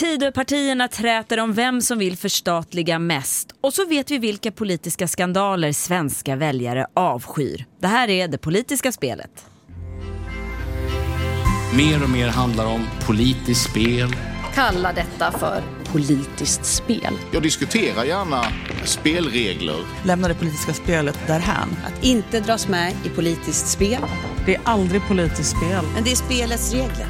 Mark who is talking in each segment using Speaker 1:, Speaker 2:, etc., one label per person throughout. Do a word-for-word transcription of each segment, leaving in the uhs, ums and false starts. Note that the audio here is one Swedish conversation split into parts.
Speaker 1: Tidöpartierna träter om vem som vill förstatliga mest. Och så vet vi vilka politiska skandaler svenska väljare avskyr. Det här är det politiska spelet.
Speaker 2: Mer och mer handlar om politiskt spel.
Speaker 3: Kalla detta för politiskt spel.
Speaker 4: Jag diskuterar gärna spelregler.
Speaker 5: Lämna det politiska spelet därhän.
Speaker 3: Att inte dras med i politiskt spel.
Speaker 5: Det är aldrig politiskt spel.
Speaker 3: Men det är spelets regler.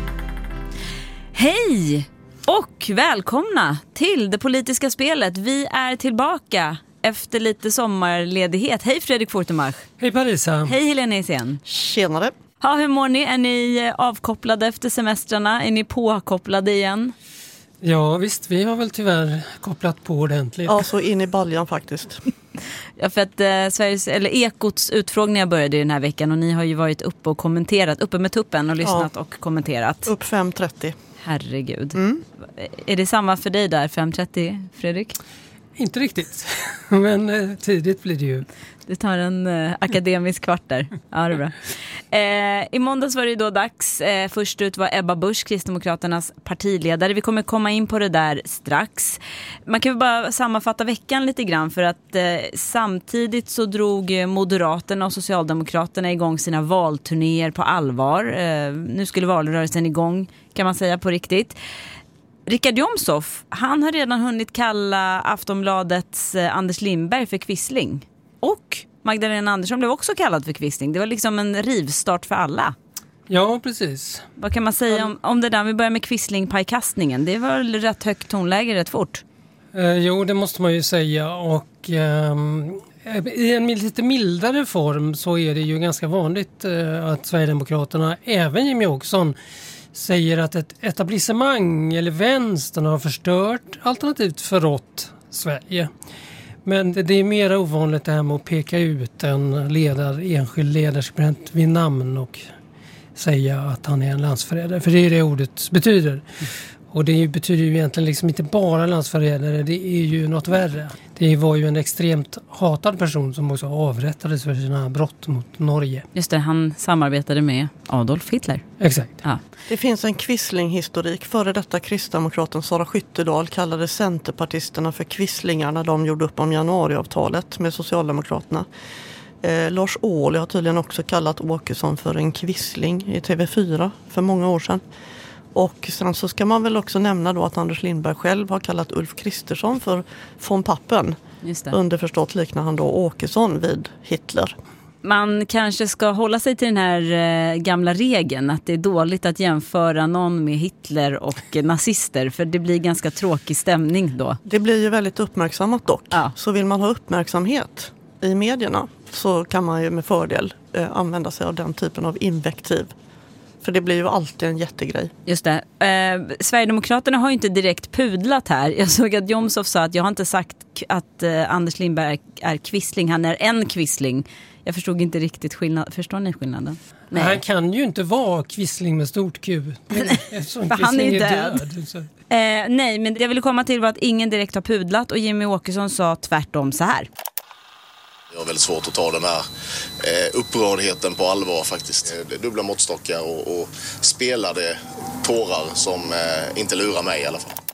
Speaker 1: Hej och välkomna till det politiska spelet. Vi är tillbaka efter lite sommarledighet. Hej Fredrik Fortemark.
Speaker 6: Hej Parisa.
Speaker 1: Hej Helena Isen.
Speaker 5: Tjenare.
Speaker 1: Ja, hur mår ni? Är ni avkopplade efter semestrarna? Är ni påkopplade igen?
Speaker 6: Ja visst, vi har väl tyvärr kopplat på ordentligt.
Speaker 5: Ja, så in i baljan faktiskt.
Speaker 1: Ja, för att eh, Sveriges, eller Ekots utfrågningar började den här veckan och ni har ju varit uppe och kommenterat, uppe med tuppen och lyssnat ja. och kommenterat.
Speaker 5: Upp fem trettio.
Speaker 1: Herregud.
Speaker 5: Mm.
Speaker 1: Är det samma för dig där, fem trettio, Fredrik?
Speaker 6: Inte riktigt, men eh, tidigt blir det ju.
Speaker 1: Det tar en eh, akademisk kvart där. Ja, det är bra. Eh, I måndags var det då dags. Eh, först ut var Ebba Busch, Kristdemokraternas partiledare. Vi kommer komma in på det där strax. Man kan väl bara sammanfatta veckan lite grann för att eh, samtidigt så drog Moderaterna och Socialdemokraterna igång sina valturnéer på allvar. Eh, nu skulle valrörelsen igång, kan man säga, på riktigt. Richard Jomshof, han har redan hunnit kalla Aftonbladets eh, Anders Lindberg för quisling. Och Magdalena Andersson blev också kallad för quisling. Det var liksom en rivstart för alla.
Speaker 6: Ja, precis.
Speaker 1: Vad kan man säga om, om det där? Vi börjar med quisling-pajkastningen. Det var rätt högt tonläge rätt fort.
Speaker 6: Eh, jo, det måste man ju säga. Och eh, i en lite mildare form så är det ju ganska vanligt eh, att Sverigedemokraterna, även Jimmie Åkesson, säger att ett etablissemang eller vänstern har förstört, alternativt förrått Sverige. Men det, det är mer ovanligt det här med att peka ut en ledare, enskild ledarskribent vid namn och säga att han är en landsförrädare. För det är det ordet betyder. Mm. Och det betyder ju egentligen liksom inte bara landsförrädare, det är ju något värre. Det var ju en extremt hatad person som också avrättades för sina brott mot Norge.
Speaker 1: Just det, han samarbetade med Adolf Hitler.
Speaker 6: Exakt.
Speaker 1: Ja.
Speaker 5: Det finns en quisling-historik. Före detta kristdemokraten Sara Skyttedal kallade centerpartisterna för quislingar när de gjorde upp om januariavtalet med Socialdemokraterna. Eh, Lars Ohly har tydligen också kallat Åkesson för en quisling i T V fyra för många år sedan. Och sen så ska man väl också nämna då att Anders Lindberg själv har kallat Ulf Kristersson för von Pappen.
Speaker 1: Just det.
Speaker 5: Underförstått liknar han då Åkesson vid Hitler.
Speaker 1: Man kanske ska hålla sig till den här eh, gamla regeln att det är dåligt att jämföra någon med Hitler och eh, nazister, för det blir ganska tråkig stämning då.
Speaker 5: Det blir ju väldigt uppmärksammat dock.
Speaker 1: Ja.
Speaker 5: Så vill man ha uppmärksamhet i medierna så kan man ju med fördel eh, använda sig av den typen av invektiv. För det blir ju alltid en jättegrej.
Speaker 1: Just det. Eh, Sverigedemokraterna har ju inte direkt pudlat här. Jag såg att Jomshof sa att jag har inte sagt att eh, Anders Lindberg är, är quisling. Han är en quisling. Jag förstod inte riktigt skillnad. Förstår ni skillnaden?
Speaker 6: Nej. Han kan ju inte vara quisling med stort Q.
Speaker 1: För han är ju död. död eh, nej, men det jag ville komma till var att ingen direkt har pudlat. Och Jimmie Åkesson sa tvärtom så här.
Speaker 7: Jag har väldigt svårt att ta den här eh, upprördheten på allvar faktiskt. Det är dubbla måttstockar och, och spelade tårar som eh, inte lurar mig i alla fall.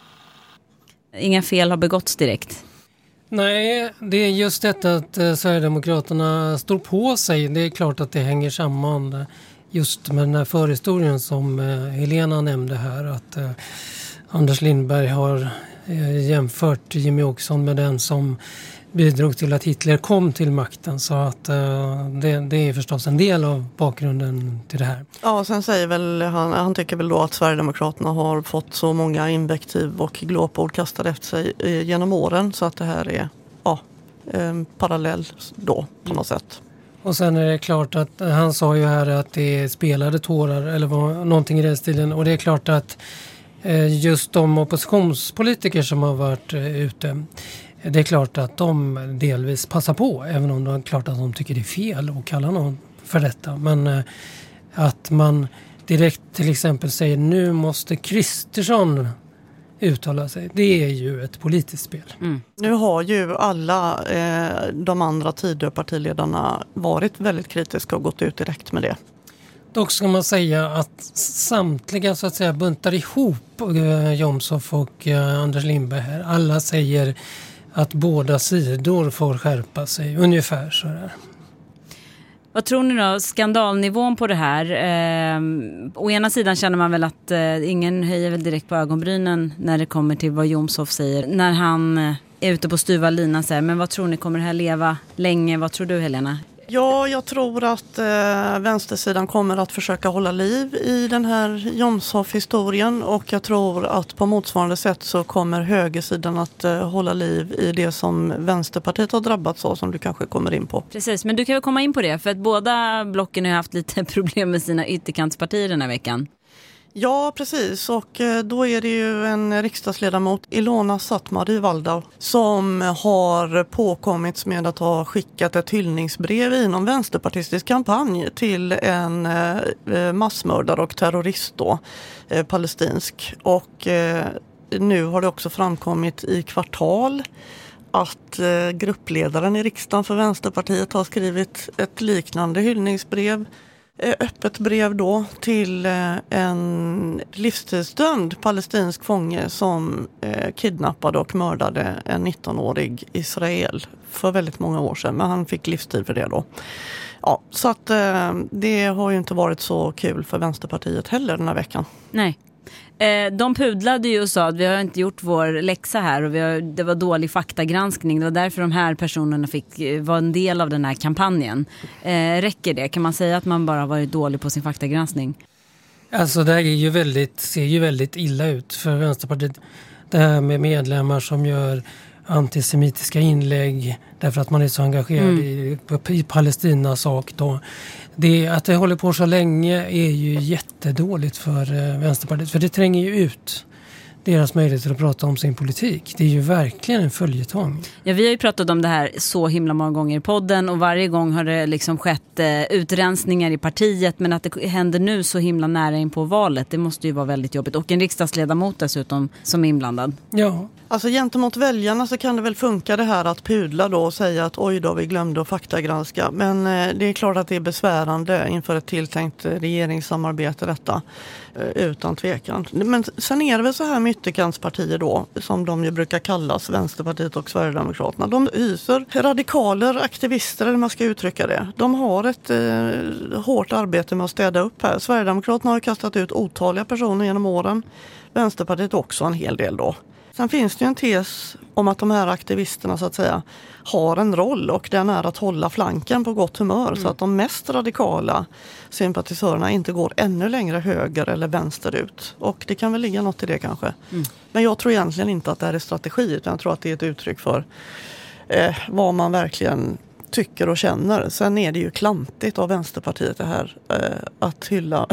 Speaker 1: Inga fel har begåtts direkt.
Speaker 6: Nej, det är just detta att eh, Sverigedemokraterna står på sig. Det är klart att det hänger samman eh, just med den här förhistorien som eh, Helena nämnde här. Att eh, Anders Lindberg har eh, jämfört Jimmie Åkesson med den som bidrog till att Hitler kom till makten, så att uh, det, det är förstås en del av bakgrunden till det här.
Speaker 5: Ja, sen säger väl han, han tycker väl då att Sverigedemokraterna har fått så många invektiv och glåpord kastade efter sig eh, genom åren, så att det här är ja, en parallell då på något sätt.
Speaker 6: Och sen är det klart att han sa ju här att det spelade tårar eller var någonting i den stilen, och det är klart att eh, just de oppositionspolitiker som har varit eh, ute, det är klart att de delvis passar på, även om det är klart att de tycker det är fel att kalla någon för detta. Men eh, att man direkt till exempel säger nu måste Kristersson uttala sig, det är ju ett politiskt spel.
Speaker 1: Mm.
Speaker 5: Nu har ju alla eh, de andra Tidöpartiledarna varit väldigt kritiska och gått ut direkt med det.
Speaker 6: Dock ska man säga att samtliga så att säga buntar ihop eh, Jomshof och eh, Anders Lindberg här. Alla säger att båda sidor får skärpa sig, ungefär så där.
Speaker 1: Vad tror ni då, skandalnivån på det här? Eh, å ena sidan känner man väl att eh, ingen höjer väl direkt på ögonbrynen när det kommer till vad Jomshof säger. När han eh, är ute på styva linan så här, men vad tror ni, kommer det här leva länge? Vad tror du, Helena?
Speaker 5: Ja, jag tror att eh, vänstersidan kommer att försöka hålla liv i den här Jomshof-historien, och jag tror att på motsvarande sätt så kommer högersidan att eh, hålla liv i det som Vänsterpartiet har drabbats av, som du kanske kommer in på.
Speaker 1: Precis, men du kan väl komma in på det, för att båda blocken har haft lite problem med sina ytterkantspartier den här veckan.
Speaker 5: Ja, precis. Och då är det ju en riksdagsledamot, Ilona Sattmari-Waldau, som har påkommits med att ha skickat ett hyllningsbrev inom vänsterpartistisk kampanj till en massmördare och terrorist då, palestinsk. Och nu har det också framkommit i Kvartal att gruppledaren i riksdagen för Vänsterpartiet har skrivit ett liknande hyllningsbrev, öppet brev då, till en livstidsdömd palestinsk fånge som kidnappade och mördade en nittonårig Israel för väldigt många år sedan, men han fick livstid för det då. Ja, så att det har ju inte varit så kul för Vänsterpartiet heller den här veckan.
Speaker 1: Nej. De pudlade ju och sa att vi har inte gjort vår läxa här, och vi har, det var dålig faktagranskning. Det var därför de här personerna fick vara en del av den här kampanjen. Eh, räcker det? Kan man säga att man bara har varit dålig på sin faktagranskning?
Speaker 6: Alltså det här är ju väldigt, ser ju väldigt illa ut för Vänsterpartiet. Det här med medlemmar som gör antisemitiska inlägg därför att man är så engagerad mm. i, i Palestinas sak då. Det, att det håller på så länge är ju jättedåligt för eh, Vänsterpartiet, för det tränger ju ut deras möjligheter att prata om sin politik. Det är ju verkligen en följetong.
Speaker 1: Ja, vi har ju pratat om det här så himla många gånger i podden, och varje gång har det liksom skett eh, utrensningar i partiet, men att det händer nu så himla nära in på valet, det måste ju vara väldigt jobbigt. Och en riksdagsledamot dessutom som är inblandad.
Speaker 6: Ja.
Speaker 5: Alltså gentemot väljarna så kan det väl funka det här att pudla då och säga att oj då, vi glömde att faktagranska. Men eh, det är klart att det är besvärande inför ett tilltänkt regeringssamarbete detta, eh, utan tvekan. Men sen är det väl så här med ytterkantspartier då, som de ju brukar kallas, Vänsterpartiet och Sverigedemokraterna. De hyser radikaler, aktivister, eller man ska uttrycka det. De har ett eh, hårt arbete med att städa upp här. Sverigedemokraterna har kastat ut otaliga personer genom åren. Vänsterpartiet också en hel del då. Sen finns det ju en tes om att de här aktivisterna så att säga har en roll, och den är att hålla flanken på gott humör mm. så att de mest radikala sympatisörerna inte går ännu längre höger eller vänster ut. Och det kan väl ligga något i det kanske. Mm. Men jag tror egentligen inte att det här är strategi, utan jag tror att det är ett uttryck för eh, vad man verkligen tycker och känner. Sen är det ju klantigt av Vänsterpartiet det här eh, att hylla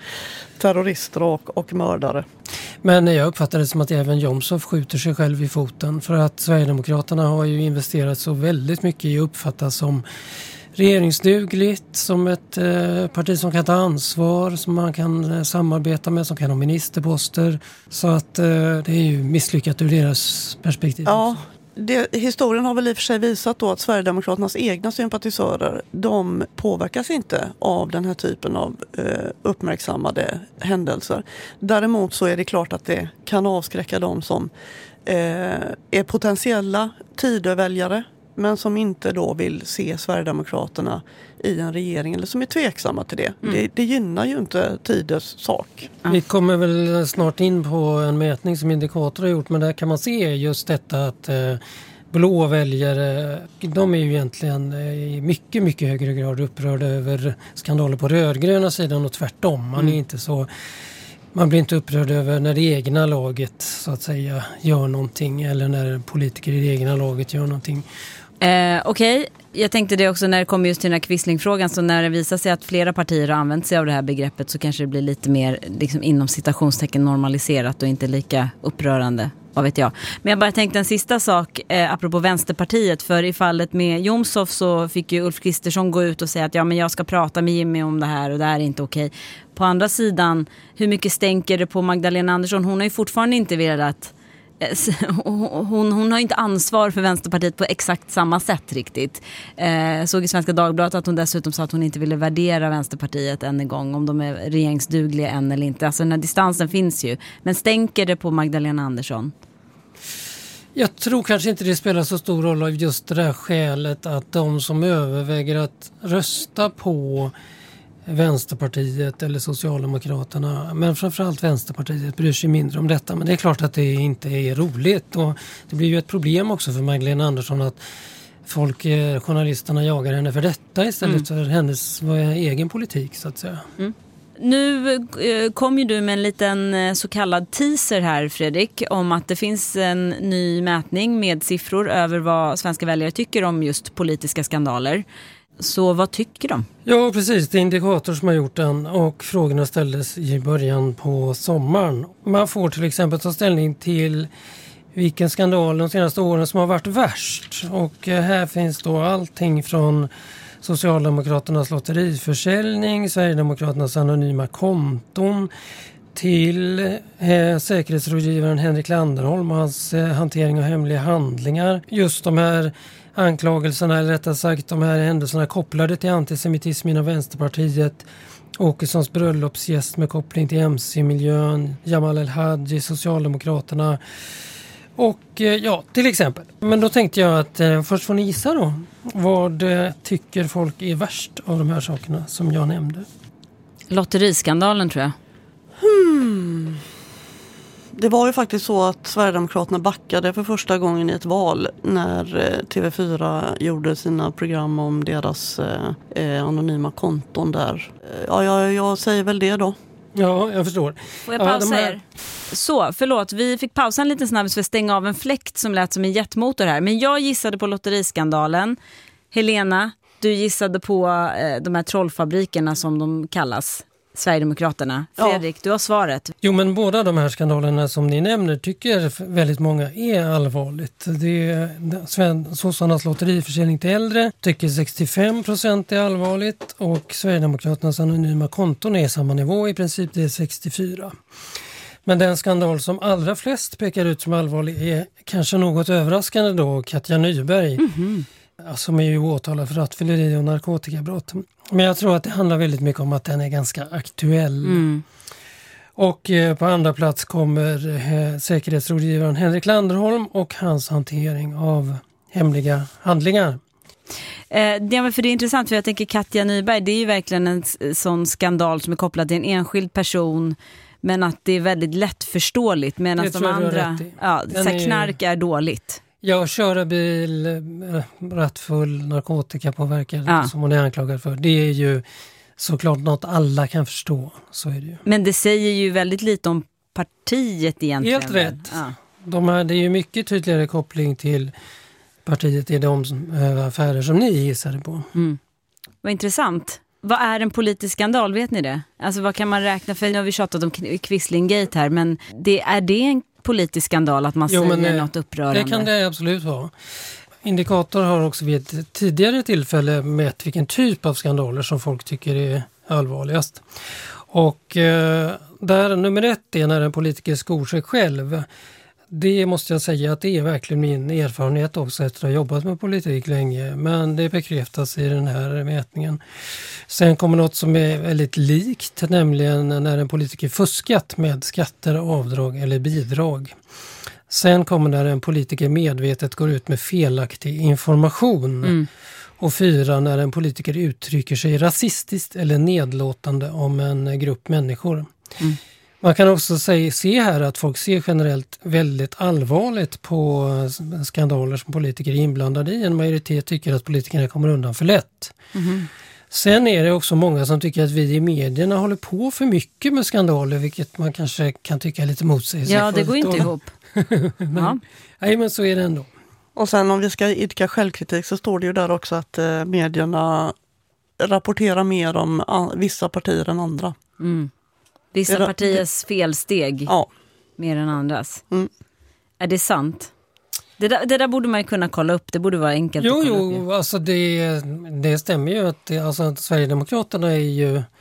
Speaker 5: terrorister och, och mördare.
Speaker 6: Men jag uppfattar det som att även Jomshof skjuter sig själv i foten, för att Sverigedemokraterna har ju investerat så väldigt mycket i att uppfattas som regeringsdugligt, som ett eh, parti som kan ta ansvar, som man kan eh, samarbeta med, som kan ha ministerposter. Så att eh, det är ju misslyckat ur deras perspektiv.
Speaker 5: Ja. Det, historien har väl i och för sig visat då att Sverigedemokraternas egna sympatisörer, de påverkas inte av den här typen av eh, uppmärksammade händelser. Däremot så är det klart att det kan avskräcka dem som eh, är potentiella Tidöväljare, men som inte då vill se Sverigedemokraterna i en regering, eller som är tveksamma till det. Mm. Det, det gynnar ju inte Tidös sak.
Speaker 6: Vi kommer väl snart in på en mätning som Indikator har gjort, men där kan man se just detta att eh, blå väljare, de är ju egentligen i mycket, mycket högre grad upprörda över skandaler på rödgröna sidan och tvärtom. Man är inte så... Man blir inte upprörd över när det egna laget så att säga gör någonting, eller när politiker i det egna laget gör någonting.
Speaker 1: Eh, Okej, okay. Jag tänkte det också när det kommer just till den här Quisling-frågan, så när det visar sig att flera partier har använt sig av det här begreppet, så kanske det blir lite mer liksom, inom citationstecken normaliserat och inte lika upprörande, vad vet jag. Men jag bara tänkte en sista sak eh, apropå Vänsterpartiet, för i fallet med Jomshof så fick ju Ulf Kristersson gå ut och säga att ja, men jag ska prata med Jimmy om det här och det här är inte okej. På andra sidan, hur mycket stänker det på Magdalena Andersson? Hon har ju fortfarande inte velat hon, hon har inte ansvar för Vänsterpartiet på exakt samma sätt riktigt. Eh, såg i Svenska Dagbladet att hon dessutom sa att hon inte ville värdera Vänsterpartiet än en gång, om de är regeringsdugliga än eller inte. Alltså den här distansen finns ju. Men stänker det på Magdalena Andersson?
Speaker 6: Jag tror kanske inte det spelar så stor roll av just det här skälet att de som överväger att rösta på Vänsterpartiet eller Socialdemokraterna, men framförallt Vänsterpartiet, bryr sig mindre om detta. Men det är klart att det inte är roligt, och det blir ju ett problem också för Magdalena Andersson att folk, journalisterna jagar henne för detta istället mm. för hennes egen politik så att säga. Mm.
Speaker 1: Nu eh, kom ju du med en liten eh, så kallad teaser här, Fredrik, om att det finns en ny mätning med siffror över vad svenska väljare tycker om just politiska skandaler. Så vad tycker de?
Speaker 6: Ja, precis. Det är Indikator som har gjort den, och frågorna ställdes i början på sommaren. Man får till exempel ta ställning till vilken skandal de senaste åren som har varit värst. Och eh, här finns då allting från Socialdemokraternas lotteriförsäljning, Sverigedemokraternas anonyma konton till eh, säkerhetsrådgivaren Henrik Landerholm och hans eh, hantering av hemliga handlingar. Just de här anklagelserna, eller rättare sagt de här händelserna kopplade till antisemitism inom Vänsterpartiet, Åkessons bröllopsgäst med koppling till M C-miljön, Jamal El-Hadji, Socialdemokraterna och eh, ja, till exempel. Men då tänkte jag att eh, först får ni gissa då. Vad eh, tycker folk är värst av de här sakerna som jag nämnde?
Speaker 1: Lotteriskandalen tror jag.
Speaker 5: Hmm. Det var ju faktiskt så att Sverigedemokraterna backade för första gången i ett val när eh, T V fyra gjorde sina program om deras eh, anonyma konton där. Eh, ja, jag, jag säger väl det då.
Speaker 6: Ja, jag förstår.
Speaker 1: Får jag pausa ja, här? Er? Så, förlåt. Vi fick pausa en liten snabbis för att stänga av en fläkt som lät som en jetmotor här. Men jag gissade på lotteriskandalen. Helena, du gissade på eh, de här trollfabrikerna som de kallas. Sverigedemokraterna. Fredrik, ja. Du har svaret.
Speaker 6: Jo, men båda de här skandalerna som ni nämner tycker väldigt många är allvarligt. Det är sossarnas lotteriförsäljning till äldre tycker sextiofem procent är allvarligt, och Sverigedemokraternas anonyma konton är samma nivå, i princip det är sextiofyra. Men den skandal som allra flest pekar ut som allvarlig är kanske något överraskande då Katja Nyberg. Mm-hmm. Som är ju åtalad för rattfylleri och narkotikabrott. Men jag tror att det handlar väldigt mycket om att den är ganska aktuell. Mm. Och eh, på andra plats kommer eh, säkerhetsrådgivaren Henrik Landerholm och hans hantering av hemliga handlingar.
Speaker 1: Eh, det, för det är intressant, för jag tänker Katja Nyberg, det är ju verkligen en sån skandal som är kopplad till en enskild person, men att det är väldigt lättförståeligt, medan de andra, ja, så här, knark är dåligt.
Speaker 6: Ja, köra bil, rattfull, narkotikapåverkad ja. Som hon är anklagad för. Det är ju såklart något alla kan förstå. Så är det ju.
Speaker 1: Men det säger ju väldigt lite om partiet egentligen.
Speaker 6: Helt rätt. Ja. De här, det är ju mycket tydligare koppling till partiet i de äh, affärer som ni gissade på.
Speaker 1: Mm. Vad intressant. Vad är en politisk skandal, vet ni det? Alltså vad kan man räkna för? Nu har vi tjatat om Quislinggate här, men det, är det en politisk skandal att man jo, säger men, något upprörande?
Speaker 6: Det kan det absolut vara. Indikator har också vid ett tidigare tillfälle mätt vilken typ av skandaler som folk tycker är allvarligast. Och eh, där nummer ett är när en politiker skor sig själv. Det måste jag säga att det är verkligen min erfarenhet också efter att ha jobbat med politik länge. Men det bekräftas i den här mätningen. Sen kommer något som är väldigt likt, nämligen när en politiker fuskat med skatter, avdrag eller bidrag. Sen kommer när en politiker medvetet går ut med felaktig information. Mm. Och fyra, när en politiker uttrycker sig rasistiskt eller nedlåtande om en grupp människor. Mm. Man kan också se, se här att folk ser generellt väldigt allvarligt på skandaler som politiker är inblandade i. En majoritet tycker att politikerna kommer undan för lätt. Mm. Sen är det också många som tycker att vi i medierna håller på för mycket med skandaler, vilket man kanske kan tycka är lite motsägelsefullt.
Speaker 1: Ja, det går inte ihop.
Speaker 6: men, ja. Nej, men så är det ändå.
Speaker 5: Och sen om vi ska idka självkritik så står det ju där också att eh, medierna rapporterar mer om a- vissa partier än andra. Mm.
Speaker 1: Vissa det, partiers felsteg
Speaker 5: ja.
Speaker 1: mer än andras. Mm. Är det sant? Det där, det där borde man ju kunna kolla upp. Det borde vara enkelt
Speaker 6: jo,
Speaker 1: att kolla
Speaker 6: jo,
Speaker 1: upp.
Speaker 6: Jo, alltså det, det stämmer ju att, det, alltså att Sverigedemokraterna är ju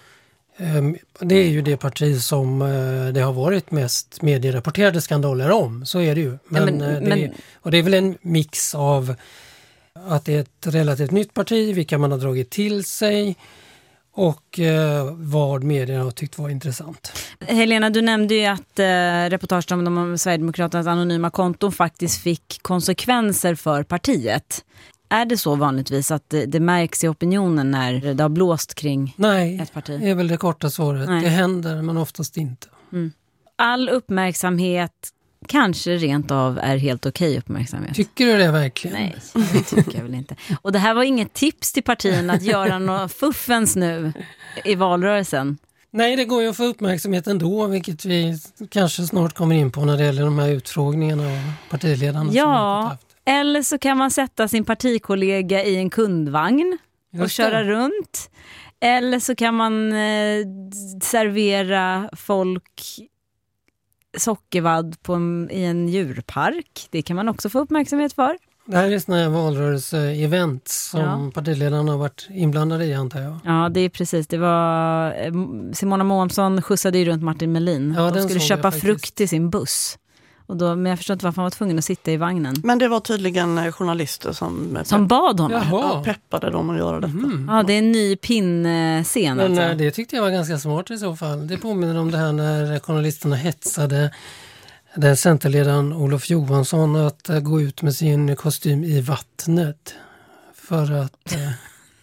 Speaker 6: Det är ju det parti som det har varit mest medierapporterade skandaler om, så är det ju. Men, ja, men, det, men... Och det är väl en mix av att det är ett relativt nytt parti, vilka man har dragit till sig och eh, vad medierna har tyckt var intressant.
Speaker 1: Helena, du nämnde ju att eh, reportaget om de Sverigedemokraternas anonyma konton faktiskt fick konsekvenser för partiet. Är det så vanligtvis att det, det märks i opinionen när det har blåst kring
Speaker 6: Nej,
Speaker 1: ett parti?
Speaker 6: Nej, det är väl det korta svaret. Nej. Det händer, men oftast inte.
Speaker 1: Mm. All uppmärksamhet kanske rent av är helt okej uppmärksamhet.
Speaker 6: Tycker du det verkligen?
Speaker 1: Nej, det tycker jag väl inte. Och det här var inget tips till partierna att göra några fuffens nu i valrörelsen.
Speaker 6: Nej, det går ju att få uppmärksamhet ändå, vilket vi kanske snart kommer in på när det gäller de här utfrågningarna av partiledarna.
Speaker 1: Ja,
Speaker 6: som haft.
Speaker 1: Eller så kan man sätta sin partikollega i en kundvagn och Just köra det. runt. Eller så kan man eh, servera folk sockervadd på en, i en djurpark. Det kan man också få uppmärksamhet för.
Speaker 6: Det här är sådana här valrörelse-event som ja. partiledarna har varit inblandade i, antar jag.
Speaker 1: Ja, det är precis. Det var Simona Månsson skjutsade ju runt Martin Melin.
Speaker 6: Ja,
Speaker 1: De skulle köpa frukt till sin buss. Och då, men jag förstår inte varför han var tvungen att sitta i vagnen.
Speaker 5: Men det var tydligen journalister som,
Speaker 1: som bad honom.
Speaker 5: Ja, peppade dem att göra detta.
Speaker 1: Mm. Ja, det är en ny pinnscen.
Speaker 6: Men
Speaker 1: alltså.
Speaker 6: Det tyckte jag var ganska smart i så fall. Det påminner om det här när journalisterna hetsade den centerledaren Olof Johansson att uh, gå ut med sin kostym i vattnet. För att... Uh,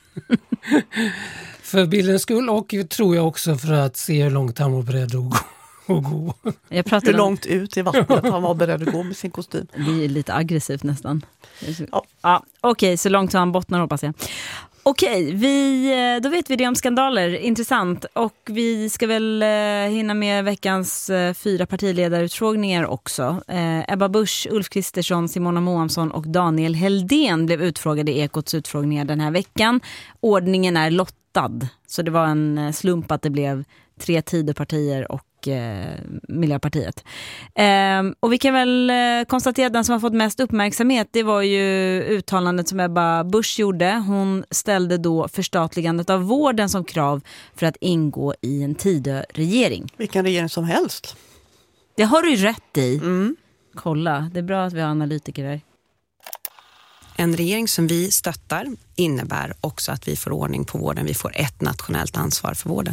Speaker 6: för bildens skull, och tror jag också för att se hur långt han var beredd att gå. Och gå.
Speaker 1: Jag
Speaker 5: Hur långt om... ut i vattnet han var beredd att gå med sin kostym.
Speaker 1: Det är lite aggressivt nästan. Ja. Ja, Okej, okay, så långt så han bottnar hoppas jag. Okej, okay, vi, då vet vi det om skandaler. Intressant. Och vi ska väl eh, hinna med veckans eh, fyra partiledarutfrågningar också. Eh, Ebba Busch, Ulf Kristersson, Simona Månsson och Daniel Heldén blev utfrågade i Ekots utfrågningar den här veckan. Ordningen är lottad. Så det var en slump att det blev tre Tidöpartier och Miljöpartiet. Eh, och vi kan väl eh, konstatera att den som har fått mest uppmärksamhet, det var ju uttalandet som Ebba Busch gjorde. Hon ställde då förstatligandet av vården som krav för att ingå i en Tidö-regering.
Speaker 5: Vilken regering som helst.
Speaker 1: Det har du ju rätt i.
Speaker 5: Mm.
Speaker 1: Kolla, det är bra att vi har analytiker här.
Speaker 8: En regering som vi stöttar innebär också att vi får ordning på vården. Vi får ett nationellt ansvar för vården.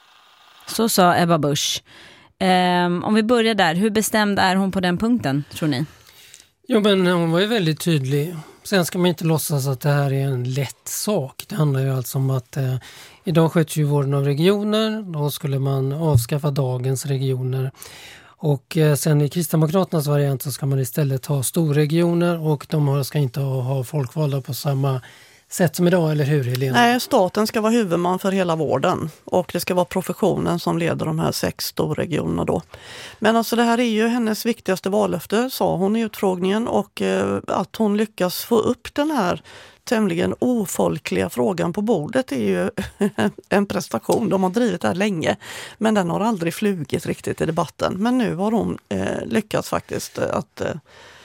Speaker 1: Så sa Ebba Busch. Um, om vi börjar där, hur bestämd är hon på den punkten, tror ni?
Speaker 6: Jo, men hon var ju väldigt tydlig. Sen ska man inte låtsas att det här är en lätt sak. Det handlar ju alltså om att eh, idag sköts ju vården av regioner. Då skulle man avskaffa dagens regioner. Och eh, sen i Kristdemokraternas variant så ska man istället ha storregioner och de ska inte ha, ha folkvalda på samma sätt som idag, eller hur Helena?
Speaker 5: Nej, staten ska vara huvudman för hela vården och det ska vara professionen som leder de här sex storregionerna då. Men alltså det här är ju hennes viktigaste vallöfte, sa hon i utfrågningen, och eh, att hon lyckas få upp den här tämligen ofolkliga frågan på bordet är ju en prestation. De har drivit det här länge, men den har aldrig flugit riktigt i debatten. Men nu har hon eh, lyckats faktiskt att eh,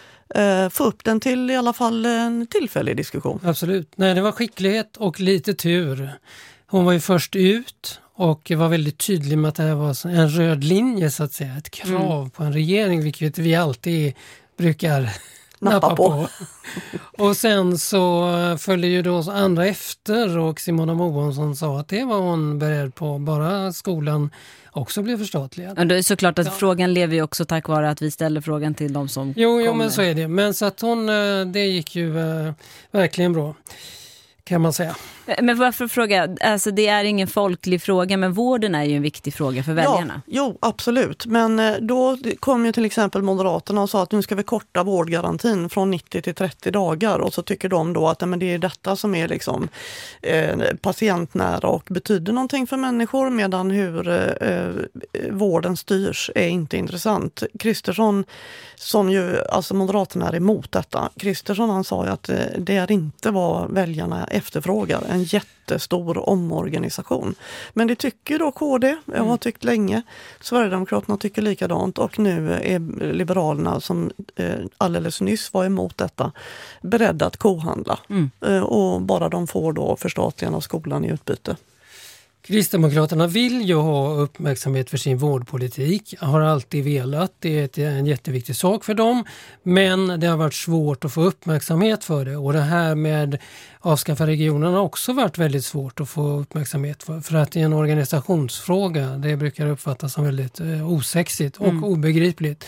Speaker 5: få upp den till i alla fall en tillfällig diskussion.
Speaker 6: Absolut. Nej, det var skicklighet och lite tur. Hon var ju först ut och var väldigt tydlig med att det här var en röd linje så att säga. Ett krav mm. på en regering, vilket vi alltid brukar nappa på. på. Och sen så följde ju då andra efter och Simona Månsson sa att det var hon beredd på, bara skolan också blev förstatligad.
Speaker 1: Ja, det är såklart att
Speaker 6: ja. frågan
Speaker 1: lever ju också tack vare att vi ställer frågan till de som
Speaker 6: Jo,
Speaker 1: kommer.
Speaker 6: jo men så är det. Men så att hon, det gick ju uh, verkligen bra, kan man säga.
Speaker 1: Men varför fråga? Alltså det är ingen folklig fråga, men vården är ju en viktig fråga för väljarna.
Speaker 5: Ja, jo, absolut. Men då kom ju till exempel Moderaterna och sa att nu ska vi korta vårdgarantin från nittio till trettio dagar. Och så tycker de då att men det är detta som är liksom eh, patientnära och betyder någonting för människor, medan hur eh, vården styrs är inte intressant. Kristersson, som ju, alltså Moderaterna är emot detta. Kristersson han sa ju att eh, det är inte vad väljarna efterfrågar. En jättestor omorganisation. Men det tycker då K D, jag har tyckt länge. Sverigedemokraterna tycker likadant och nu är Liberalerna, som eh, alldeles nyss var emot detta, beredda att kohandla. Mm. Eh, och bara de får då förstatligen av skolan i utbyte.
Speaker 6: Kristdemokraterna vill ju ha uppmärksamhet för sin vårdpolitik, har alltid velat, det är ett, en jätteviktig sak för dem, men det har varit svårt att få uppmärksamhet för det, och det här med avskaffa regionerna har också varit väldigt svårt att få uppmärksamhet för, för att det är en organisationsfråga, det brukar uppfattas som väldigt eh, osexigt och mm. obegripligt.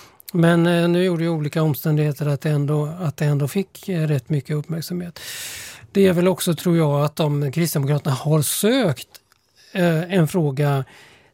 Speaker 6: Men eh, nu gjorde ju olika omständigheter att det ändå, att det ändå fick eh, rätt mycket uppmärksamhet. Det är väl också, tror jag, att de Kristdemokraterna har sökt eh, en fråga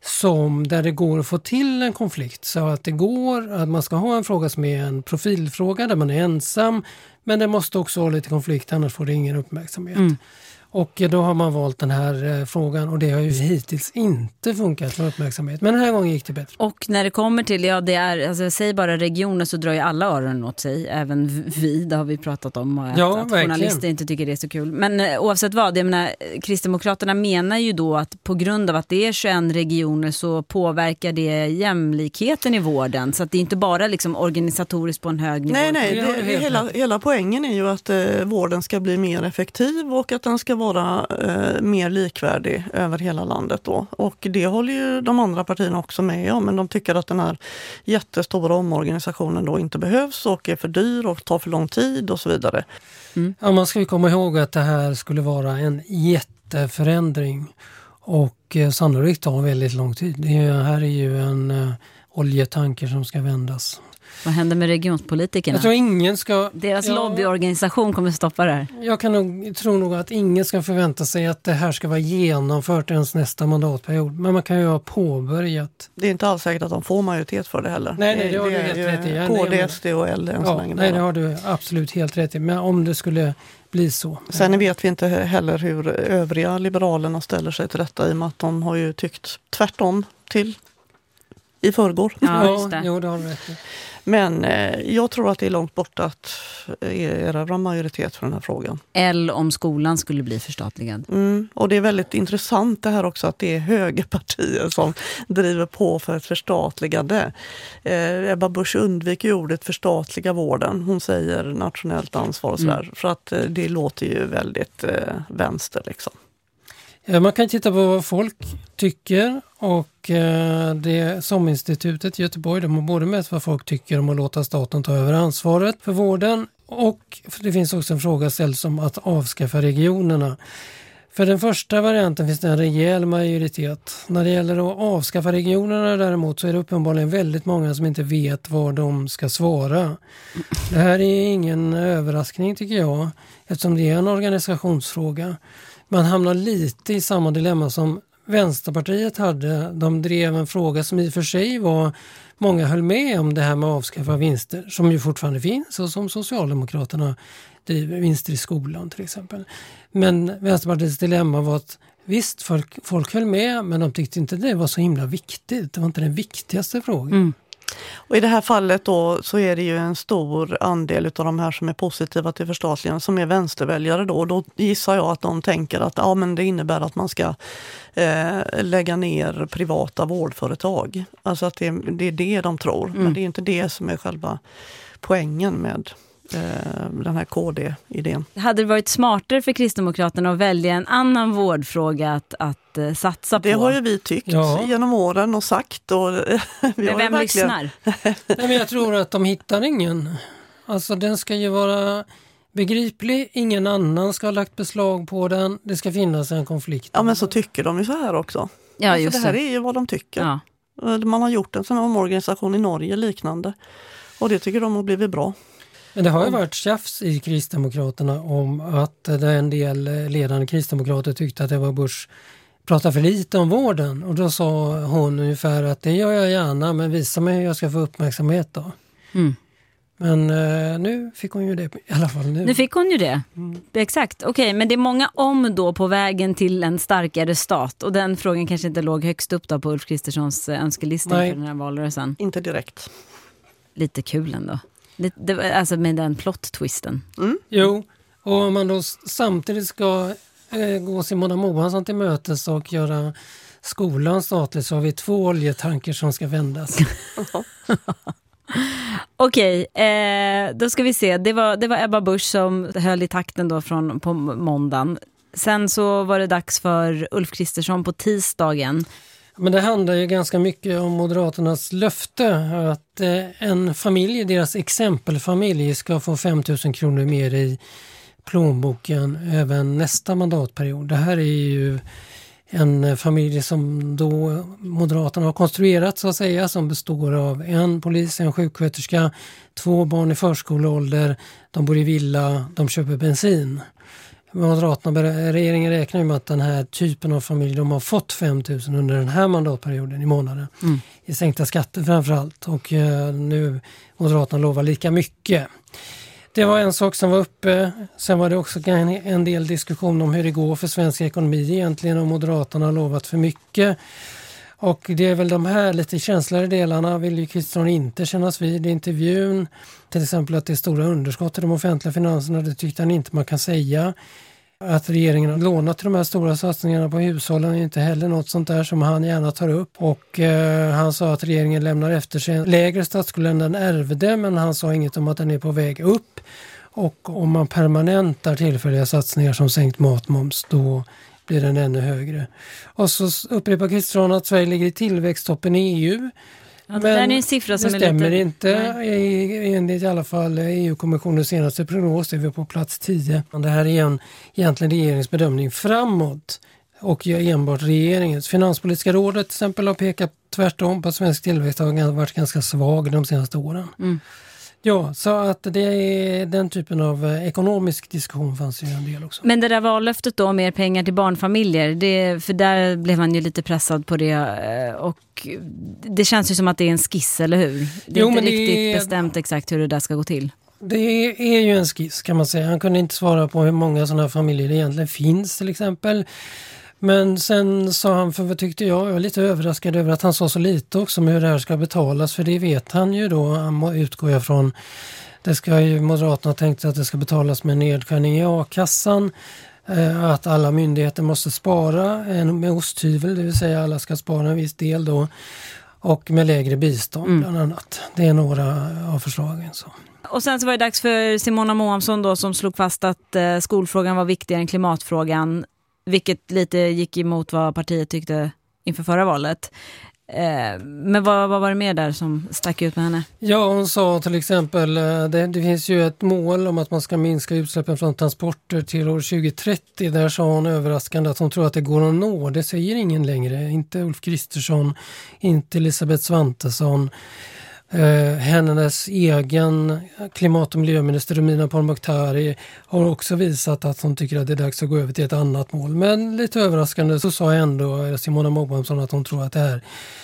Speaker 6: som där det går att få till en konflikt. Så att det går, att man ska ha en fråga som är en profilfråga där man är ensam, men det måste också ha lite konflikt, annars får det ingen uppmärksamhet. Mm. Och då har man valt den här eh, frågan, och det har ju hittills inte funkat med uppmärksamhet. Men den här gången gick det bättre.
Speaker 1: Och när det kommer till, ja det är, alltså säg bara regioner så drar ju alla öronen åt sig. Även vi, det har vi pratat om. Att,
Speaker 6: ja,
Speaker 1: att journalister inte tycker det är så kul. Men eh, oavsett vad, jag menar, Kristdemokraterna menar ju då att på grund av att det är tjugoett regioner så påverkar det jämlikheten i vården. Så att det är inte bara liksom organisatoriskt på en hög nivå.
Speaker 5: Nej, nej, det, det, hela, hela poängen är ju att eh, vården ska bli mer effektiv och att den ska vara eh, mer likvärdig över hela landet då. Och det håller ju de andra partierna också med om, men de tycker att den här jättestora omorganisationen då inte behövs och är för dyr och tar för lång tid och så vidare.
Speaker 6: Mm. Ja, man ska ju komma ihåg att det här skulle vara en jätteförändring och eh, sannolikt tar väldigt lång tid. Det är, här är ju en eh, oljetanker som ska vändas.
Speaker 1: Vad händer med regionspolitikerna?
Speaker 6: Jag tror ingen ska...
Speaker 1: Deras
Speaker 6: ja,
Speaker 1: lobbyorganisation kommer stoppa det här.
Speaker 6: Jag kan nog, tror nog att ingen ska förvänta sig att det här ska vara genomfört ens nästa mandatperiod. Men man kan ju ha påbörjat.
Speaker 5: Det är inte alls säkert att de får majoritet för det heller.
Speaker 6: Nej, nej det har det, du helt rätt i.
Speaker 5: K D, S D och L än så
Speaker 6: ja,
Speaker 5: länge.
Speaker 6: Nej, det har du absolut helt rätt i. Men om det skulle bli så.
Speaker 5: Sen vet vi inte heller hur övriga liberalerna ställer sig till detta, i och med att de har ju tyckt tvärtom till i förrgår.
Speaker 6: Ja, just det. Jo, det har du rätt i.
Speaker 5: Men eh, jag tror att det är långt bort att erövra majoritet för den här frågan.
Speaker 1: Eller om skolan skulle bli förstatligad.
Speaker 5: Mm, och det är väldigt intressant det här också, att det är högerpartier som driver på för ett förstatligande. Eh, Ebba Busch undviker ordet förstatliga vården. Hon säger nationellt ansvar och sådär. Mm. För att eh, det låter ju väldigt eh, vänster liksom.
Speaker 6: Man kan titta på vad folk tycker, och eh, det SOM-institutet i Göteborg, de har både mätt vad folk tycker om att låta staten ta över ansvaret för vården, och det finns också en fråga ställd om att avskaffa regionerna. För den första varianten finns det en rejäl majoritet. När det gäller att avskaffa regionerna däremot så är det uppenbarligen väldigt många som inte vet vad de ska svara. Det här är ingen överraskning tycker jag, eftersom det är en organisationsfråga. Man hamnar lite i samma dilemma som Vänsterpartiet hade. De drev en fråga som i och för sig var, många höll med om det här med att avskaffa vinster, som ju fortfarande finns, och som Socialdemokraterna driver, vinster i skolan till exempel. Men Vänsterpartiets dilemma var att visst, folk, folk höll med, men de tyckte inte det var så himla viktigt. Det var inte den viktigaste frågan. Mm.
Speaker 5: Och i det här fallet då så är det ju en stor andel av de här som är positiva till förstatligande som är vänsterväljare då. Och då gissar jag att de tänker att ja, men det innebär att man ska eh, lägga ner privata vårdföretag. Alltså att det, det är det de tror. Mm. Men det är inte det som är själva poängen med den här K D-idén.
Speaker 1: Hade det varit smartare för Kristdemokraterna att välja en annan vårdfråga att, att uh, satsa på?
Speaker 5: Det har ju vi tyckt ja. genom åren och sagt. Och vi
Speaker 1: men
Speaker 5: har
Speaker 1: vem
Speaker 5: verkligen...
Speaker 1: lyssnar?
Speaker 6: Nej, men jag tror att de hittar ingen. Alltså den ska ju vara begriplig. Ingen annan ska ha lagt beslag på den. Det ska finnas en konflikt.
Speaker 5: Ja, men så tycker de ju så här också.
Speaker 1: Ja,
Speaker 5: alltså,
Speaker 1: just
Speaker 5: det här
Speaker 1: det.
Speaker 5: är ju vad de tycker.
Speaker 1: Ja.
Speaker 5: Man har gjort en sån här omorganisation i Norge liknande. Och det tycker de har blivit bra.
Speaker 6: Men det har ju varit tjafs i Kristdemokraterna om att en del ledande kristdemokrater tyckte att Ebba Busch pratade för lite om vården. Och då sa hon ungefär att det gör jag gärna, men visa mig hur jag ska få uppmärksamhet då. Mm. Men eh, nu fick hon ju det i alla fall. Nu,
Speaker 1: nu fick hon ju det. Mm. Exakt. Okej, okay, men det är många om då på vägen till en starkare stat. Och den frågan kanske inte låg högst upp då på Ulf Kristerssons önskelista för den här valrörelsen.
Speaker 5: Inte direkt.
Speaker 1: Lite kul ändå. Det, alltså med den plot-twisten.
Speaker 6: Mm. Jo, och om man då samtidigt ska eh, gå Simona Mohansson till mötes och göra skolan statlig, så har vi två oljetanker som ska vändas.
Speaker 1: Okej, eh, då ska vi se. Det var, det var Ebba Busch som höll i takten då från, på måndagen. Sen så var det dags för Ulf Kristersson på tisdagen.
Speaker 6: Men det handlar ju ganska mycket om Moderaternas löfte att en familj, deras exempelfamilj, ska få fem tusen kronor mer i plånboken även nästa mandatperiod. Det här är ju en familj som då Moderaterna har konstruerat så att säga, som består av en polis, en sjuksköterska, två barn i förskoleålder, de bor i villa, de köper bensin. Moderaterna, regeringen räknar ju med att den här typen av familj, de har fått fem tusen under den här mandatperioden i månaden. Mm. I sänkta skatter framförallt, och nu Moderaterna lovar lika mycket. Det var en sak som var uppe. Sen var det också en del diskussion om hur det går för svensk ekonomi egentligen, och Moderaterna har lovat för mycket. Och det är väl de här lite känsligare delarna vill ju Kristersson inte kännas vid i intervjun. Till exempel att det är stora underskott i de offentliga finanserna, det tyckte han inte man kan säga. Att regeringen har lånat till de här stora satsningarna på hushållen är inte heller något sånt där som han gärna tar upp. Och eh, han sa att regeringen lämnar efter sig en lägre statsskuld än den ärvde, men han sa inget om att den är på väg upp. Och om man permanentar tillfälliga satsningar som sänkt matmoms, då blir den ännu högre. Och så upprepar Kristersson att Sverige ligger i tillväxttoppen i E U.
Speaker 1: Ja, det är en siffra som
Speaker 6: det stämmer
Speaker 1: är lite...
Speaker 6: inte. I, enligt i alla fall E U-kommissionens senaste prognos är vi på plats tio. Det här är en, egentligen regeringens bedömning framåt, och enbart regeringens. Finanspolitiska rådet till exempel har pekat tvärtom på att svensk tillväxt har varit ganska svag de senaste åren. Mm. Ja, så att det är den typen av ekonomisk diskussion fanns ju en del också.
Speaker 1: Men det där vallöftet då, mer pengar till barnfamiljer, det, för där blev han ju lite pressad på det, och det känns ju som att det är en skiss, eller hur? Det är jo, inte riktigt det är, bestämt exakt hur det där ska gå till.
Speaker 6: Det är ju en skiss kan man säga. Han kunde inte svara på hur många sådana här familjer det egentligen finns till exempel. Men sen sa han, för vad tyckte jag, jag var lite överraskad över att han sa så lite också om hur det här ska betalas, för det vet han ju då, han utgår jag från. Det ska ju Moderaterna tänkt att det ska betalas med nedskärning i a-kassan, att alla myndigheter måste spara med osthyvel, det vill säga alla ska spara en viss del då, och med lägre bistånd mm. bland annat. Det är några av förslagen så.
Speaker 1: Och sen så var det dags för Simona Moamsson då, som slog fast att eh, skolfrågan var viktigare än klimatfrågan, vilket lite gick emot vad partiet tyckte inför förra valet. Eh, men vad, vad var det mer där som stack ut med henne?
Speaker 6: Ja, hon sa till exempel, det, det finns ju ett mål om att man ska minska utsläppen från transporter till år tjugo trettio. Där sa hon överraskande att hon tror att det går att nå. Det säger ingen längre. Inte Ulf Kristersson, inte Elisabeth Svantesson. Uh, hennes egen klimat- och miljöminister Romina Pourmokhtari har också visat att hon tycker att det är dags att gå över till ett annat mål. Men lite överraskande så sa ändå Simona Moamsson att hon tror att det här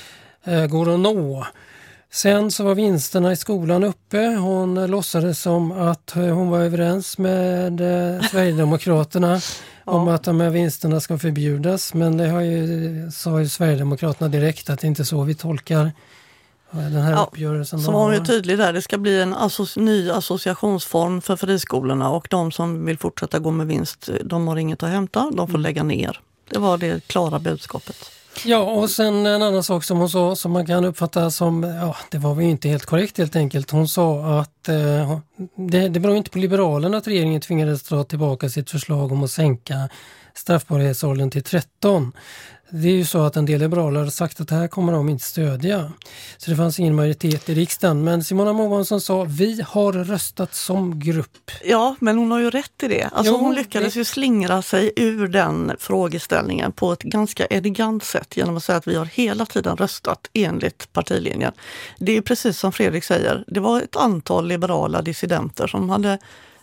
Speaker 6: uh, går att nå. Sen så var vinsterna i skolan uppe. Hon låtsades som att hon var överens med uh, Sverigedemokraterna ja. om att de här vinsterna ska förbjudas. Men det har ju, sa ju Sverigedemokraterna direkt att det inte är så vi tolkar den här ja, uppgörelsen.
Speaker 5: Som var ju tydlig där, det ska bli en associ- ny associationsform för friskolorna, och de som vill fortsätta gå med vinst, de har inget att hämta, de får lägga ner. Det var det klara budskapet.
Speaker 6: Ja, och sen en annan sak som hon sa som man kan uppfatta som, ja, det var väl inte helt korrekt helt enkelt. Hon sa att eh, det, det beror inte på Liberalerna att regeringen tvingades dra tillbaka sitt förslag om att sänka straffbarhetsåldern till tretton. Det är ju så att en del liberaler har sagt att det här kommer de inte stödja. Så det fanns ingen majoritet i riksdagen. Men Simona Moamsson sa, vi har röstat som grupp.
Speaker 5: Ja, men hon har ju rätt i det. Alltså jo, hon lyckades det... ju slingra sig ur den frågeställningen på ett ganska elegant sätt genom att säga att vi har hela tiden röstat enligt partilinjen. Det är ju precis som Fredrik säger, det var ett antal liberala dissidenter som hade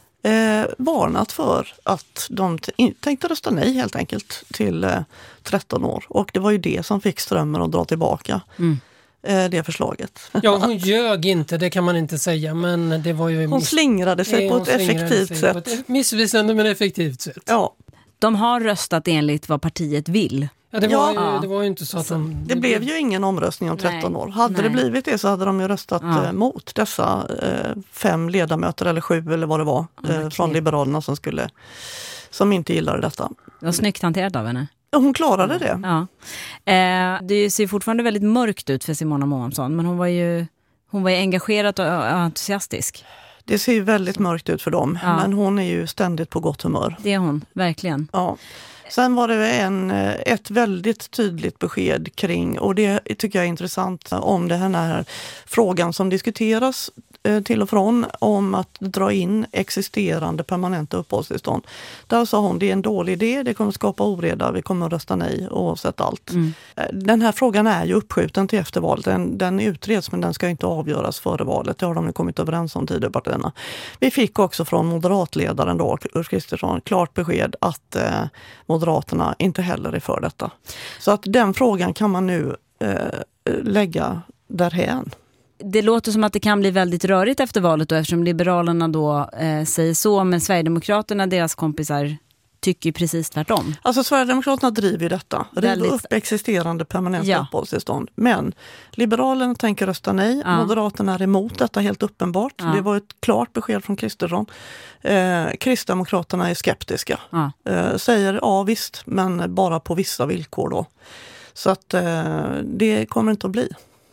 Speaker 5: Eh, varnat för att de t- tänkte rösta nej helt enkelt till eh, tretton år. Och det var ju det som fick Strömmer att dra tillbaka mm. eh, det förslaget.
Speaker 6: Ja, hon ljög inte, det kan man inte säga, men det var ju...
Speaker 5: Hon miss- slingrade sig eh, på ett effektivt sätt. På ett
Speaker 6: missvisande men effektivt sätt.
Speaker 5: Ja.
Speaker 1: De har röstat enligt vad partiet vill.
Speaker 6: Ja, det var,
Speaker 5: ja.
Speaker 6: Ju, det var ju inte så att de...
Speaker 5: Det blev ju ingen omröstning om tretton nej, år. Hade nej. det blivit det så hade de ju röstat ja. mot dessa eh, fem ledamöter eller sju eller vad det var eh, från Liberalerna som skulle som inte gillade detta.
Speaker 1: Det var snyggt hanterat av henne.
Speaker 5: Hon klarade det.
Speaker 1: Ja. Eh, det ser fortfarande väldigt mörkt ut för Simona Moamsson, men hon var ju, hon var ju engagerad och entusiastisk.
Speaker 5: Det ser ju väldigt mörkt ut för dem,
Speaker 1: Ja.
Speaker 5: men hon är ju ständigt på gott humör.
Speaker 1: Det är hon, verkligen.
Speaker 5: Ja. Sen var det en, ett väldigt tydligt besked kring, och det tycker jag är intressant, om den här frågan som diskuteras till och från om att dra in existerande permanenta uppehållstillstånd. Där sa hon, det är en dålig idé, det kommer skapa oreda, vi kommer att rösta nej oavsett allt. Mm. Den här frågan är ju uppskjuten till efter valet. Den, den utreds, men den ska inte avgöras före valet. Det har de ju kommit överens om tidigare partierna. Vi fick också från moderatledaren då, Ulf Kristersson, klart besked att eh, Moderaterna inte heller är för detta. Så att den frågan kan man nu eh, lägga därhän.
Speaker 1: Det låter som att det kan bli väldigt rörigt efter valet då, eftersom Liberalerna då eh, säger så, men Sverigedemokraterna, deras kompisar, tycker precis tvärtom.
Speaker 5: Alltså Sverigedemokraterna driver ju detta. Riva
Speaker 1: Väldigt... upp
Speaker 5: existerande permanenta
Speaker 1: ja.
Speaker 5: uppehållstillstånd. Men Liberalerna tänker rösta nej. Ja. Moderaterna är emot detta helt uppenbart. Ja. Det var ett klart besked från Kristersson. Eh, Kristdemokraterna är skeptiska. Ja. Eh, säger ja visst, men bara på vissa villkor då. Så att eh, det kommer inte att bli.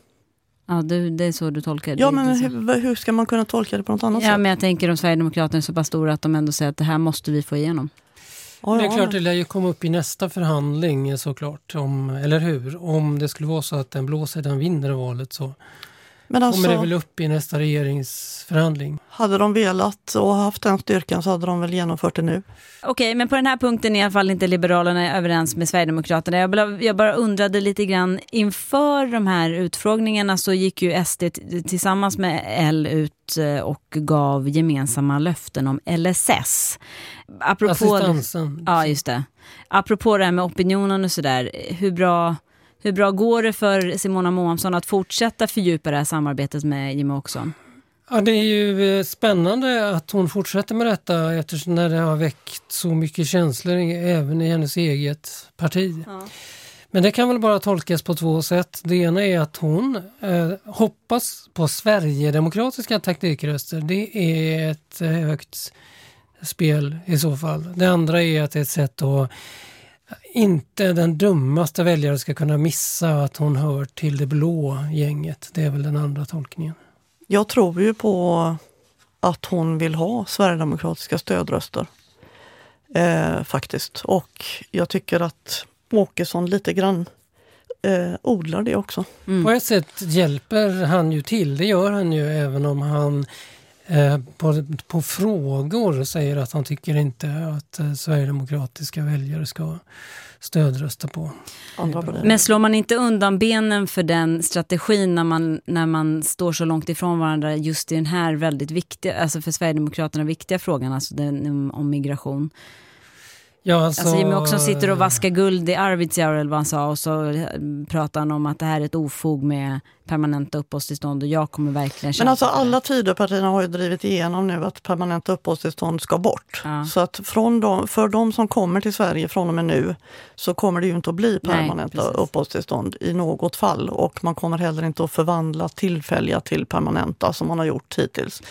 Speaker 1: Ja, det, det är så du tolkar det.
Speaker 5: Ja, men hur, hur ska man kunna tolka det på något annat
Speaker 1: ja,
Speaker 5: sätt?
Speaker 1: Ja, men jag tänker om Sverigedemokraterna är så pass stora att de ändå säger att det här måste vi få igenom.
Speaker 6: Ja, det är klart, det lär ju komma upp i nästa förhandling såklart, om, eller hur? Om det skulle vara så att den blåser, den vinner valet, så men alltså, kommer det väl upp i nästa regeringsförhandling.
Speaker 5: Hade de velat och haft den styrkan så hade de väl genomfört det nu.
Speaker 1: Okej, men på den här punkten är i alla fall inte Liberalerna överens med Sverigedemokraterna. Jag bara, jag bara undrade lite grann, inför de här utfrågningarna så gick ju S D t- tillsammans med L ut och gav gemensamma löften om L S S. Apropå,
Speaker 6: assistansen.
Speaker 1: Ja, just det. Apropå det här med opinionen och sådär, hur bra... Hur bra går det för Simona Moamsson att fortsätta fördjupa det här samarbetet med Jimmie Åkesson?
Speaker 6: Ja, det är ju spännande att hon fortsätter med detta, eftersom när det har väckt så mycket känslor även i hennes eget parti. Ja. Men det kan väl bara tolkas på två sätt. Det ena är att hon eh, hoppas på Sverigedemokratiska taktikröster. Det är ett eh, högt spel i så fall. Det andra är att det är ett sätt att inte den dummaste väljare ska kunna missa att hon hör till det blå gänget. Det är väl den andra tolkningen.
Speaker 5: Jag tror ju på att hon vill ha Sverigedemokratiska stödröster. Eh, faktiskt. Och jag tycker att Åkesson lite grann eh, odlar det också.
Speaker 6: Mm. På ett sätt hjälper han ju till. Det gör han ju, även om han eh, på, på frågor säger att han tycker inte att eh, Sverigedemokratiska väljare ska stödrösta på.
Speaker 1: Men slår man inte undan benen för den strategin när man, när man står så långt ifrån varandra just i den här väldigt viktiga, alltså för Sverigedemokraterna viktiga frågan, alltså den om migration?
Speaker 6: Ja, alltså,
Speaker 1: alltså Jimmie också sitter och vaskar guld i Arvidsjaur eller vad han sa, och så pratar han om att det här är ett ofog med permanenta uppehållstillstånd, och jag kommer verkligen känna.
Speaker 5: Men alltså alla Tidöpartierna har ju drivit igenom nu att permanenta uppehållstillstånd ska bort. Ja. Så att från de, för de som kommer till Sverige från och med nu så kommer det ju inte att bli permanenta Nej, uppehållstillstånd i något fall, och man kommer heller inte att förvandla tillfälliga till permanenta som man har gjort hittills.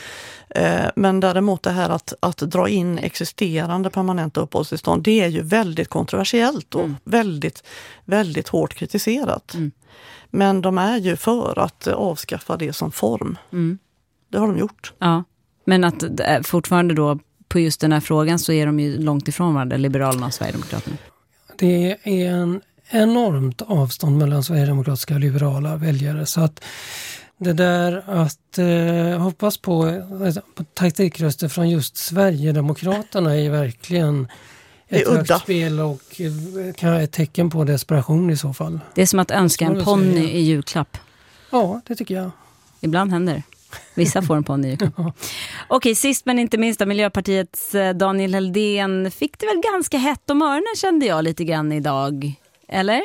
Speaker 5: Men däremot det här att, att dra in existerande permanenta uppehållstillstånd, det är ju väldigt kontroversiellt och mm. väldigt, väldigt hårt kritiserat. Mm. Men de är ju för att avskaffa det som form. Mm. Det har de gjort.
Speaker 1: Ja, men att fortfarande då på just den här frågan så är de ju långt ifrån varandra, Liberalerna och Sverigedemokraterna.
Speaker 6: Det är en enormt avstånd mellan Sverigedemokratiska och liberala väljare, så att det där att eh, hoppas på, på taktikröster från just Sverigedemokraterna är verkligen ett högt spel och kan ett tecken på desperation i så fall.
Speaker 1: Det är som att önska en ponny i julklapp.
Speaker 6: Ja, det tycker jag.
Speaker 1: Ibland händer. Vissa får en ponny i julklapp. Ja. Okej, sist men inte minst, Miljöpartiets Daniel Heldén fick det väl ganska hett om öronen, kände jag lite grann idag. Eller?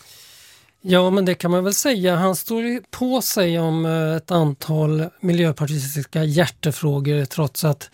Speaker 6: Ja, men det kan man väl säga. Han står på sig om ett antal miljöpartistiska hjärtefrågor, trots att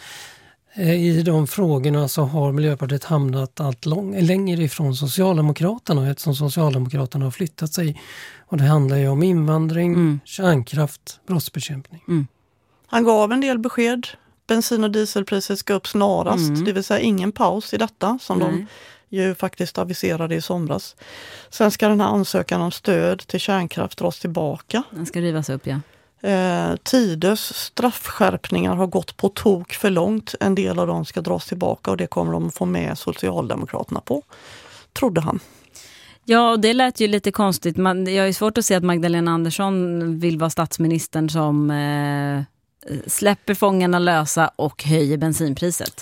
Speaker 6: i de frågorna så har Miljöpartiet hamnat allt lång, längre ifrån Socialdemokraterna, eftersom Socialdemokraterna har flyttat sig. Och det handlar ju om invandring, mm. kärnkraft, brottsbekämpning. Mm.
Speaker 5: Han gav en del besked. Bensin- och dieselpriset ska upp snarast, mm. det vill säga ingen paus i detta som Nej. de ju faktiskt aviserade i somras. Sen ska den här ansökan om stöd till kärnkraft dras tillbaka.
Speaker 1: Den ska rivas upp, ja.
Speaker 5: Eh, Tidös straffskärpningar har gått på tok för långt. En del av dem ska dras tillbaka och det kommer de få med Socialdemokraterna på, trodde han.
Speaker 1: Ja, det lät ju lite konstigt. Man, jag är svårt att se att Magdalena Andersson vill vara statsministern som eh, släpper fångarna lösa och höjer bensinpriset.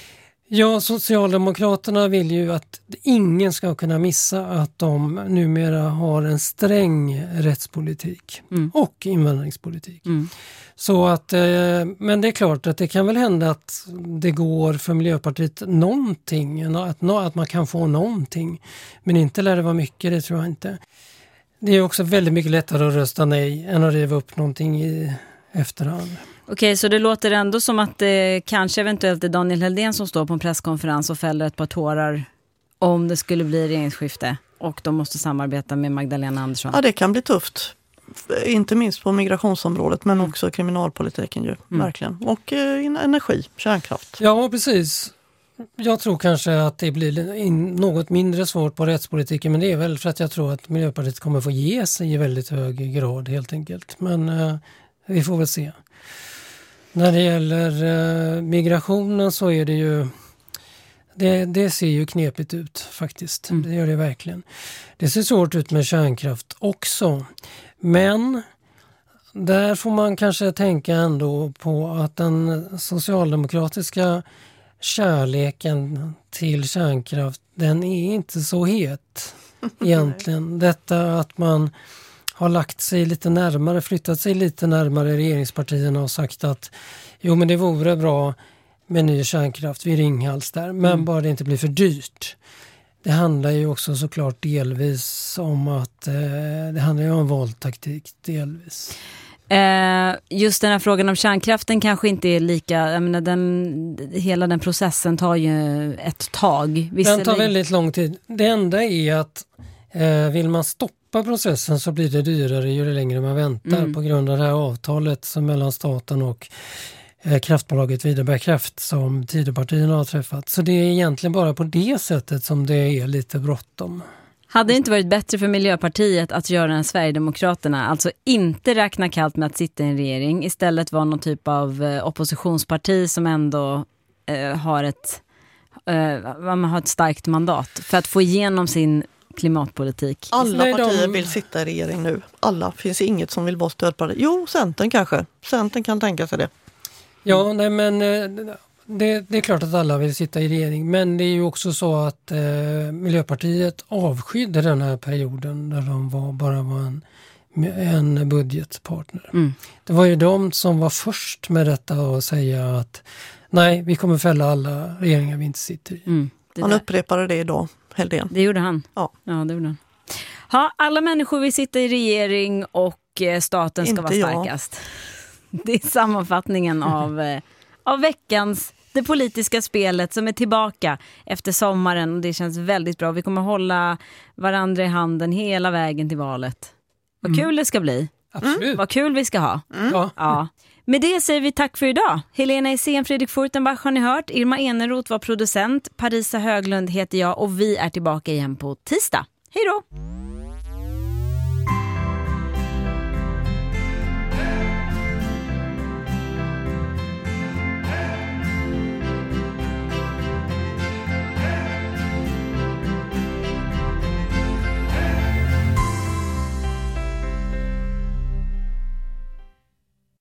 Speaker 6: Ja, Socialdemokraterna vill ju att ingen ska kunna missa att de numera har en sträng rättspolitik mm. och invandringspolitik. Mm. Så att, eh, men det är klart att det kan väl hända att det går för Miljöpartiet någonting, att, att man kan få någonting. Men inte lär det vara mycket, det tror jag inte. Det är också väldigt mycket lättare att rösta nej än att riva upp någonting i efterhand.
Speaker 1: Okej, så det låter ändå som att det kanske eventuellt är Daniel Helldén som står på en presskonferens och fäller ett par tårar om det skulle bli regeringsskifte och de måste samarbeta med Magdalena Andersson.
Speaker 5: Ja, det kan bli tufft. Inte minst på migrationsområdet men mm. också kriminalpolitiken ju, mm. verkligen. Och eh, energi, kärnkraft.
Speaker 6: Ja, precis. Jag tror kanske att det blir in, något mindre svårt på rättspolitiken, men det är väl för att jag tror att Miljöpartiet kommer få ge sig i väldigt hög grad helt enkelt. Men eh, vi får väl se. När det gäller eh, migrationen så är det ju, det, det ser ju knepigt ut faktiskt. Mm. Det gör det verkligen. Det ser svårt ut med kärnkraft också. Men där får man kanske tänka ändå på att den socialdemokratiska kärleken till kärnkraft, den är inte så het egentligen. Detta att man har lagt sig lite närmare, flyttat sig lite närmare regeringspartierna och sagt att jo, men det vore bra med ny kärnkraft vid Ringhals där, men mm. bara det inte blir för dyrt. Det handlar ju också såklart delvis om att eh, det handlar ju om valtaktik delvis.
Speaker 1: Eh, just den här frågan om kärnkraften kanske inte är lika, jag menar, den, hela den processen tar ju ett tag.
Speaker 6: Visst, den tar väldigt lång tid. Det enda är att eh, vill man stoppa processen så blir det dyrare ju längre man väntar mm. på grund av det här avtalet som mellan staten och eh, kraftbolaget Videberg Kraft som Tidöpartierna har träffat. Så det är egentligen bara på det sättet som det är lite bråttom.
Speaker 1: Hade det inte varit bättre för Miljöpartiet att göra en Sverigedemokraterna, alltså inte räkna kallt med att sitta i en regering, istället vara någon typ av eh, oppositionsparti som ändå eh, har ett eh, man har ett starkt mandat för att få igenom sin klimatpolitik?
Speaker 5: Alla partier vill sitta i regering nu. Alla. Finns inget som vill vara stödparti. Jo, Centern kanske. Centern kan tänka sig det.
Speaker 6: Ja, nej men det, det är klart att alla vill sitta i regering. Men det är ju också så att eh, Miljöpartiet avskydde den här perioden där de var, bara var en, en budgetpartner. Mm. Det var ju de som var först med detta och säga att nej, vi kommer fälla alla regeringar vi inte sitter i. Mm.
Speaker 5: Han upprepade det idag. Helldén.
Speaker 1: Det gjorde han.
Speaker 5: Ja.
Speaker 1: Ja, det gjorde han. Ha, alla människor vill sitta i regering och staten ska
Speaker 5: Inte
Speaker 1: vara starkast. Jag. Det är sammanfattningen av, av veckans det politiska spelet som är tillbaka efter sommaren och det känns väldigt bra. Vi kommer hålla varandra i handen hela vägen till valet. Vad kul mm. det ska bli.
Speaker 6: Absolut.
Speaker 1: Mm. Vad kul vi ska ha.
Speaker 6: Mm. Ja.
Speaker 1: Ja. Med det säger vi tack för idag. Helena Essén, Fredrik Furtenbach har ni hört. Irma Eneroth var producent. Parisa Höglund heter jag och vi är tillbaka igen på tisdag. Hej då!